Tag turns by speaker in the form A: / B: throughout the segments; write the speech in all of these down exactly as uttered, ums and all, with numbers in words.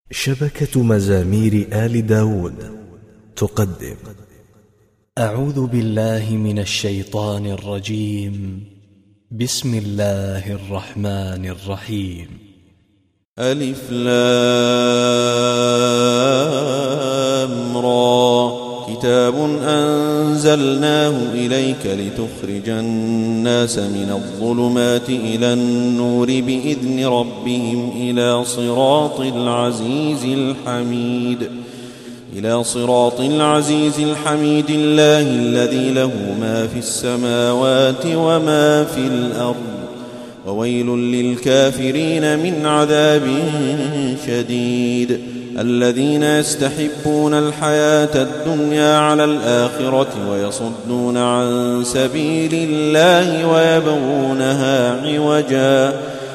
A: شبكة مزامير آل داود تقدم.
B: أعوذ بالله من الشيطان الرجيم. بسم الله الرحمن الرحيم.
C: ألف لام را كتاب أنزلناه إليك لتخرج الناس من الظلمات إلى النور بإذن ربهم إلى صراط العزيز الحميد إلى صراط العزيز الحميد الله الذي له ما في السماوات وما في الأرض وويل للكافرين من عذاب شديد الذين يستحبون الحياة الدنيا على الآخرة ويصدون عن سبيل الله ويبغونها عوجا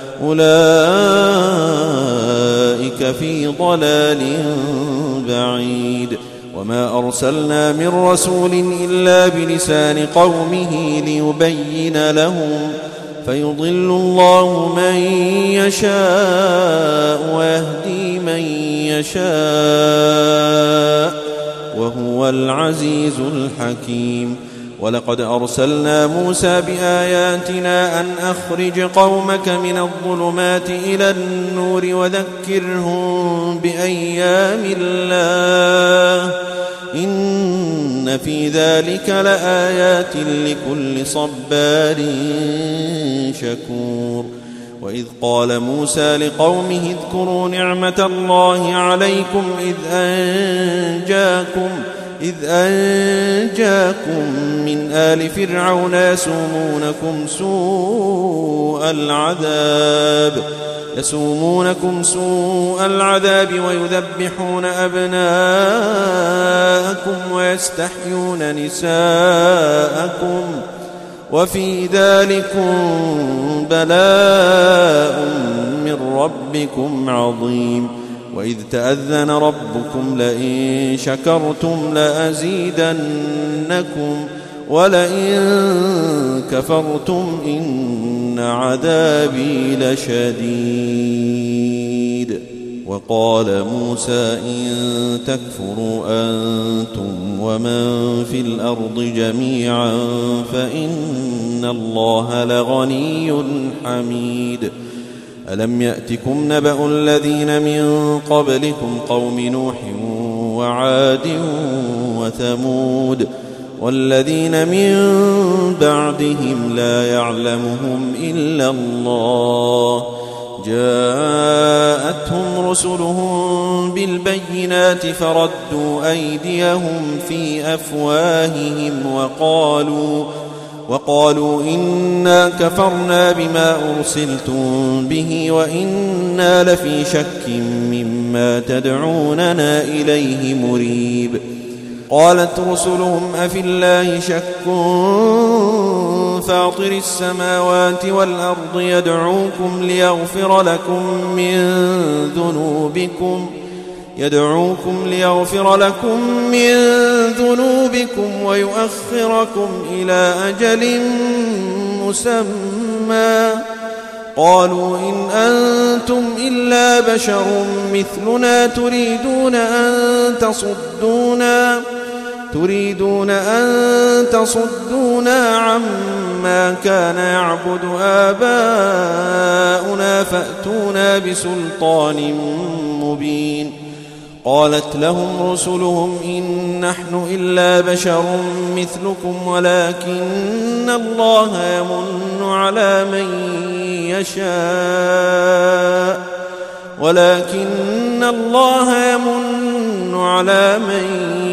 C: أولئك في ضلال بعيد وما أرسلنا من رسول إلا بلسان قومه ليبين لهم فيضل الله من يشاء ويهدي من يشاء وهو العزيز الحكيم. ولقد أرسلنا موسى بآياتنا أن أخرج قومك من الظلمات إلى النور وذكرهم بأيام الله إن في ذلك لآيات لكل صبار شكور. وإذ قال موسى لقومه اذكروا نعمة الله عليكم إذ أنجاكم إذ أنجاكم من آل فرعون يسومونكم سوء العذاب يسومونكم سوء العذاب ويذبحون أبناءكم ويستحيون نساءكم وفي ذلكم بلاء من ربكم عظيم. وإذ تأذن ربكم لئن شكرتم لأزيدنكم ولئن كفرتم إن عذابي لشديد. وقال موسى إن تكفروا أنتم ومن في الأرض جميعا فإن الله لغني حميد. ألم يأتكم نبأ الذين من قبلكم قوم نوح وعاد وثمود والذين من بعدهم لا يعلمهم إلا الله جاءتهم رسلهم بالبينات فردوا أيديهم في أفواههم وقالوا وقالوا إنا كفرنا بما أرسلتم به وإنا لفي شك مما تدعوننا إليه مريب. قالت رسلهم أفي الله شك فاطر السماوات والأرض يدعوكم ليغفر لكم من ذنوبكم يدعوكم ليغفر لكم من ذنوبكم ويؤخركم إلى أجل مسمى قالوا إن أنتم إلا بشر مثلنا تريدون أن تصدونا تريدون أن تصدونا عما كان يعبد آباؤنا فأتونا بسلطان مبين. قالت لهم رسلهم إن نحن إلا بشر مثلكم ولكن الله يمن على من يشاء ولكن الله يمن على من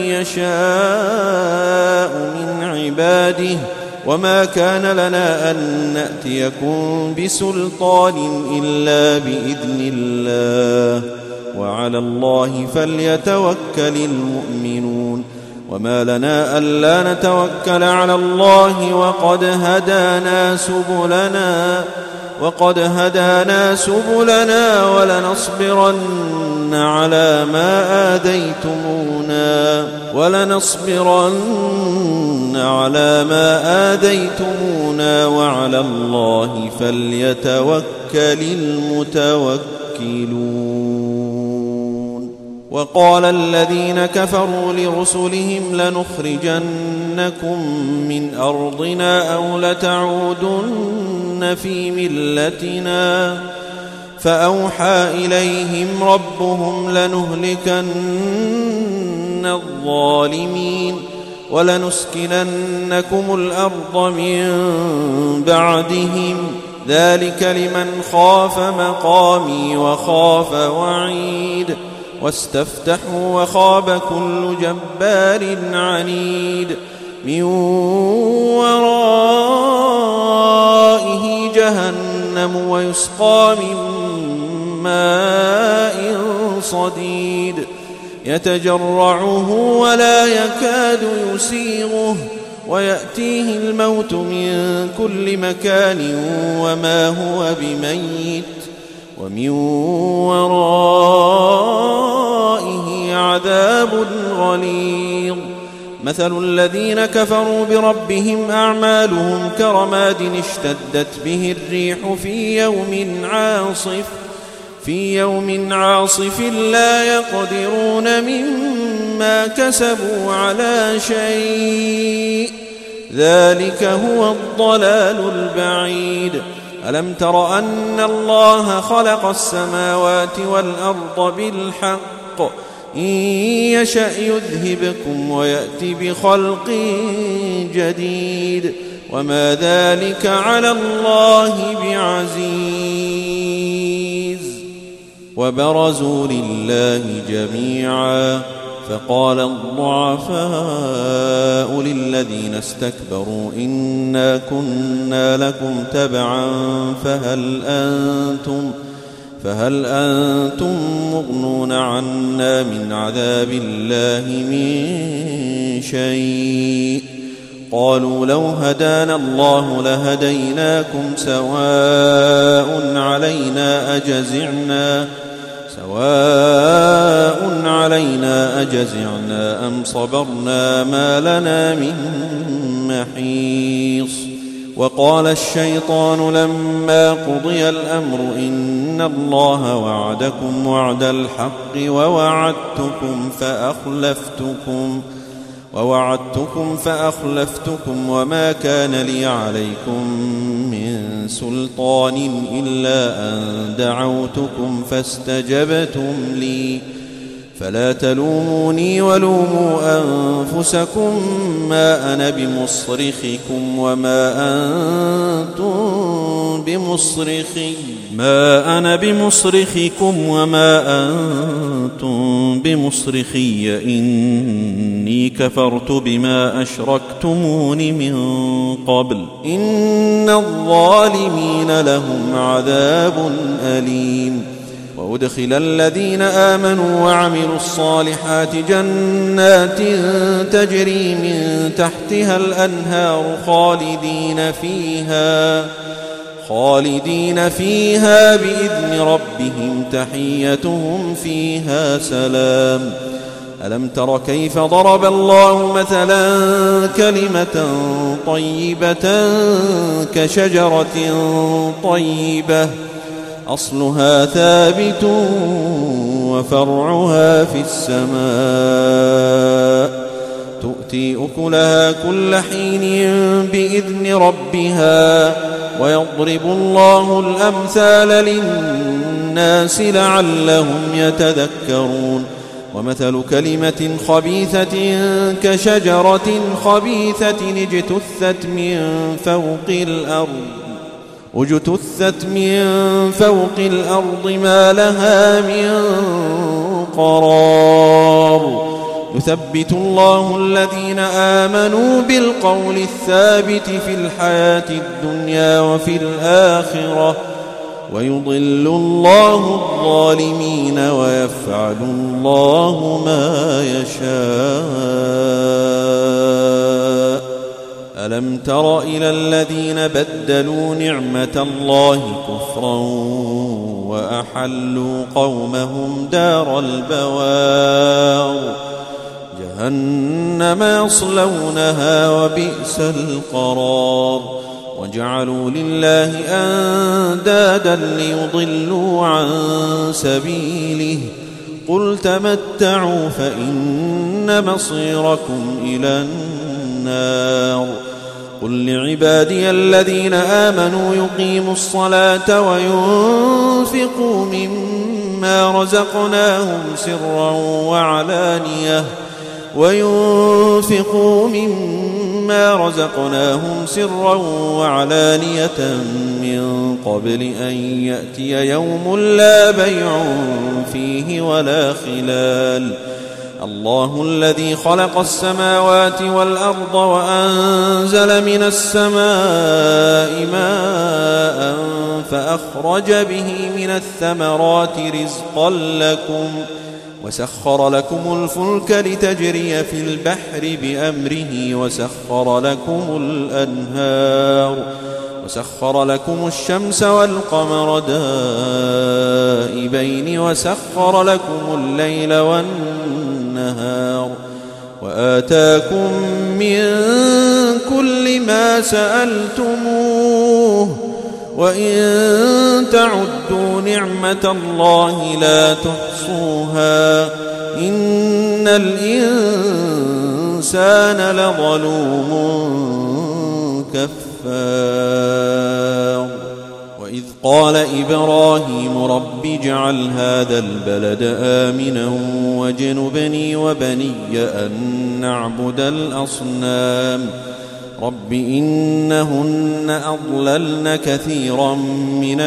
C: يشاء من عباده وما كان لنا أن نأتيكم بسلطان إلا بإذن الله وعلى الله فليتوكل المؤمنون. وما لنا ألا نتوكل على الله وقد هدانا سبلنا وقد هدانا سبلنا ولنصبرن على ما آذيتمونا ولنصبرن على ما آذيتمونا وعلى الله فليتوكل المتوكلون. وقال الذين كفروا لرسلهم لنخرجنكم من أرضنا أو لتعودن في ملتنا فأوحى إليهم ربهم لنهلكن الظالمين ولنسكننكم الأرض من بعدهم ذلك لمن خاف مقامي وخاف وعيد واستفتحوا وخاب كل جبار عنيد من ورائه جهنم ويسقى من ماء صديد يتجرعه ولا يكاد يسيغه ويأتيه الموت من كل مكان وما هو بميت ومن ورائه عذاب غليظ مثل الذين كفروا بربهم أعمالهم كرماد اشتدت به الريح في يوم عاصف في يوم عاصف لا يقدرون مما كسبوا على شيء ذلك هو الضلال البعيد ألم تر أن الله خلق السماوات والأرض بالحق إن يشأ يذهبكم ويأتي بخلق جديد وما ذلك على الله بعزيز وبرزوا لله جميعا فقال الضعفاء للذين استكبروا إنا كنا لكم تبعا فهل أنتم فهل أنتم مغنون عنا من عذاب الله من شيء قالوا لو هدانا الله لهديناكم سواء علينا أجزعنا سواء علينا أجزعنا أم صبرنا ما لنا من محيص وقال الشيطان لما قضي الأمر إن الله وعدكم وعد الحق ووعدتكم فأخلفتكم ووعدتكم فأخلفتكم وما كان لي عليكم من سلطان إلا أن دعوتكم فاستجبتم لي فلا تلوموني ولوموا أنفسكم ما أنا بمصرخكم وما أنتم بمصرخي ما أنا بمصرخكم وما أنتم بمصرخي إني كفرت بما أشركتمون من قبل إن الظالمين لهم عذاب أليم وأدخل الذين آمنوا وعملوا الصالحات جنات تجري من تحتها الأنهار خالدين فيها خالدين فيها بإذن ربهم تحيتهم فيها سلام ألم تر كيف ضرب الله مثلا كلمة طيبة كشجرة طيبة أصلها ثابت وفرعها في السماء تؤتي أكلها كل حين بإذن ربها ويضرب الله الأمثال للناس لعلهم يتذكرون ومثل كلمة خبيثة كشجرة خبيثة اجتثت من فوق الأرض اجتثت من فوق الأرض ما لها من قرار يثبت الله الذين آمنوا بالقول الثابت في الحياة الدنيا وفي الآخرة ويضل الله الظالمين ويفعل الله ما يشاء ألم تر إلى الذين بدلوا نعمة الله كفرا وأحلوا قومهم دار البوار جهنم يصلونها وبئس القرار وجعلوا لله أندادا ليضلوا عن سبيله قل تمتعوا فإن مصيركم إلى النار قل لعبادي الذين آمنوا يقيموا الصلاة وينفقوا مما رزقناهم سرا وعلانية وينفقوا مما رزقناهم سرا وعلانية من قبل أن يأتي يوم لا بيع فيه ولا خلال الله الذي خلق السماوات والأرض وأنزل من السماء ماء فأخرج به من الثمرات رزقا لكم وسخر لكم الفلك لتجري في البحر بأمره وسخر لكم الأنهار وسخر لكم الشمس والقمر دائبين وسخر لكم الليل والنهار وآتاكم من كل ما سألتموه وإن تعدوا نعمة الله لا تحصوها إن الإنسان لظلوم كفار وإذ قال إبراهيم رب اجعل هذا البلد آمنا واجنبني وبني أن نعبد الأصنام رب إنهن أضللن كثيرا من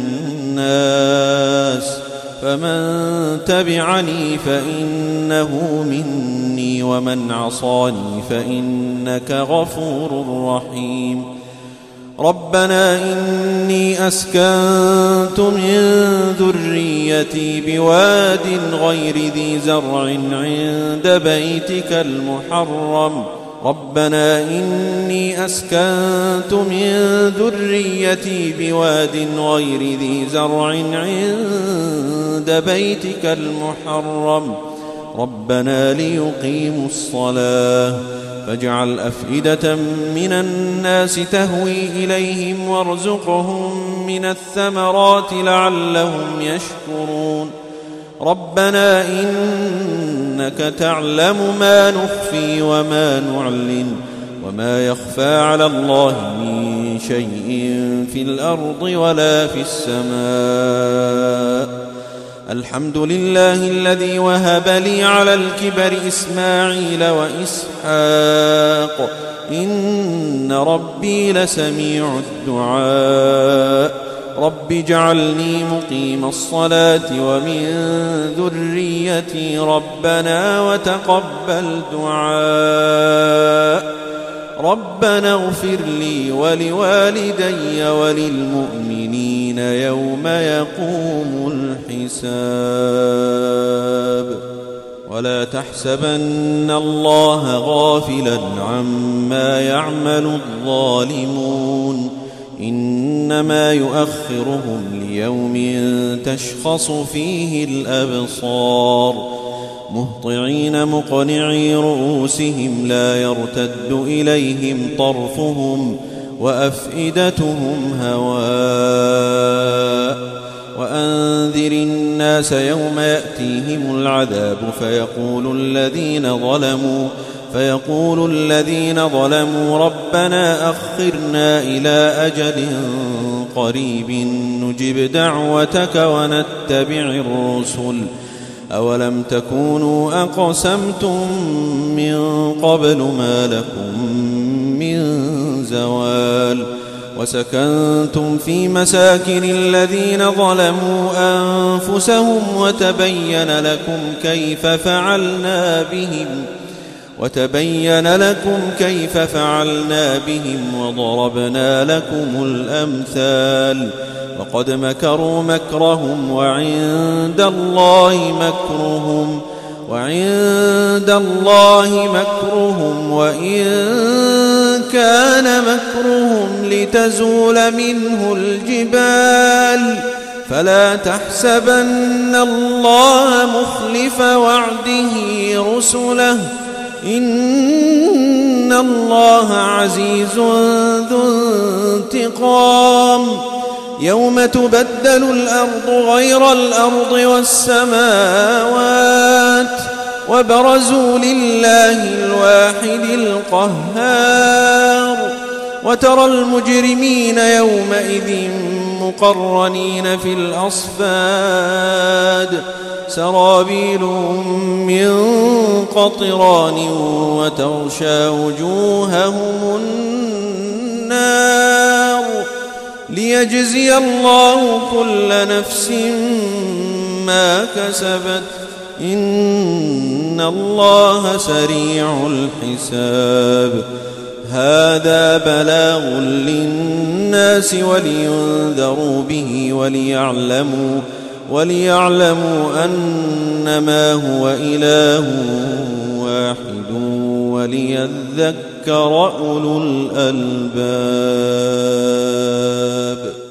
C: الناس فمن تبعني فإنه مني ومن عصاني فإنك غفور رحيم ربنا إني أسكنت من ذريتي بواد غير ذي زرع عند بيتك المحرم ربنا إني أسكنت من ذريتي بواد غير ذي زرع عند بيتك المحرم ربنا ليقيموا الصلاة فاجعل أفئدة من الناس تهوي إليهم وارزقهم من الثمرات لعلهم يشكرون ربنا إنك تعلم ما نخفي وما نعلن وما يخفى على الله من شيء في الأرض ولا في السماء الحمد لله الذي وهب لي على الكبر إسماعيل وإسحاق إن ربي لسميع الدعاء رب اجعلني مقيم الصلاة ومن ذريتي ربنا وتقبل دعاء ربنا اغفر لي ولوالدي وللمؤمنين يوم يقوم الحساب ولا تحسبن الله غافلا عما يعمل الظالمون إنما يؤخرهم ليوم تشخص فيه الأبصار مهطعين مقنعي رؤوسهم لا يرتد إليهم طرفهم وأفئدتهم هواء وأنذر الناس يوم يأتيهم العذاب فيقول الذين ظلموا فيقول الذين ظلموا ربنا أخرنا إلى أجل قريب نجب دعوتك ونتبع الرسل أولم تكونوا أقسمتم من قبل ما لكم من زوال وسكنتم في مساكن الذين ظلموا أنفسهم وتبين لكم كيف فعلنا بهم وتبين لكم كيف فعلنا بهم وضربنا لكم الأمثال وقد مكروا مكرهم وعند الله مكرهم وعند الله مكرهم وإن كان مكرهم لتزول منه الجبال فلا تحسبن الله مخلف وعده رسله إن الله عزيز ذو انتقام يوم تبدل الأرض غير الأرض والسماوات وبرزوا لله الواحد القهار وترى المجرمين يومئذ مقرنين في الأصفاد سرابيلهم من قطران وتغشى وجوههم النار ليجزي الله كل نفس ما كسبت إن الله سريع الحساب هذا بلاغ للناس ولينذروا به وليعلموا وليعلموا أنما هو إله واحد وليذكر أولو الألباب.